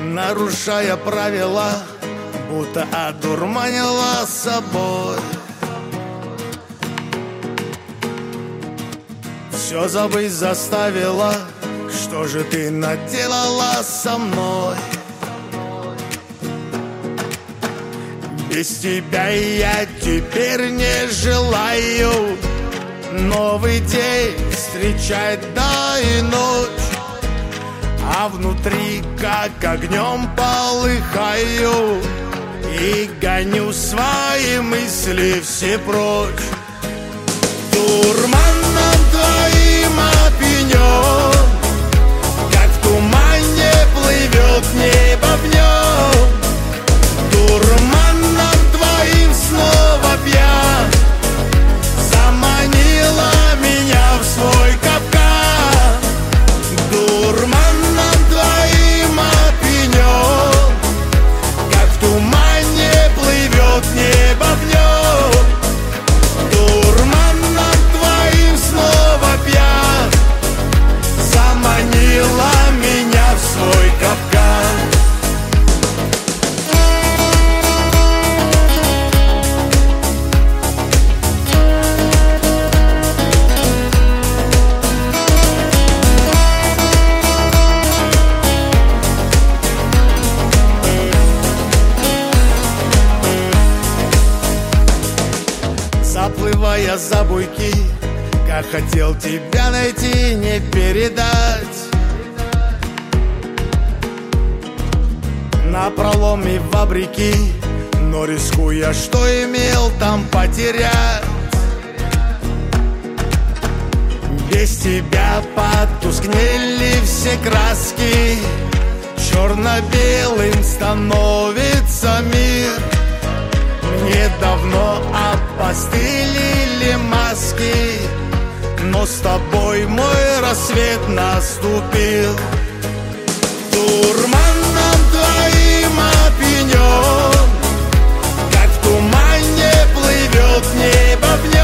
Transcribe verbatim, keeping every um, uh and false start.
нарушая правила, будто одурманила собой. Все забыть заставила, что же ты наделала со мной? Без тебя я теперь не желаю новый день встречать, да и ночь, а внутри как огнем полыхаю и гоню свои мысли все прочь. Дурманом твоим опьянен, как в тумане плывет небо в нем. Дурманом твоим снова пьян, заманила меня в свой капкан. Дурманом твоим опьянен, как в тумане плывет небо в нем. Дурманом твоим снова пьян, заманила меня в свой капкан. Заплывая за буйки, как хотел тебя найти, не передать. На проломе фабрики, но рискуя, что имел там потерять. Без тебя потускнели все краски, черно-белым становится мир. Мне давно опостылили маски, но с тобой мой рассвет наступил. Дурманом твоим опьянен, как в тумане плывет небо в небо.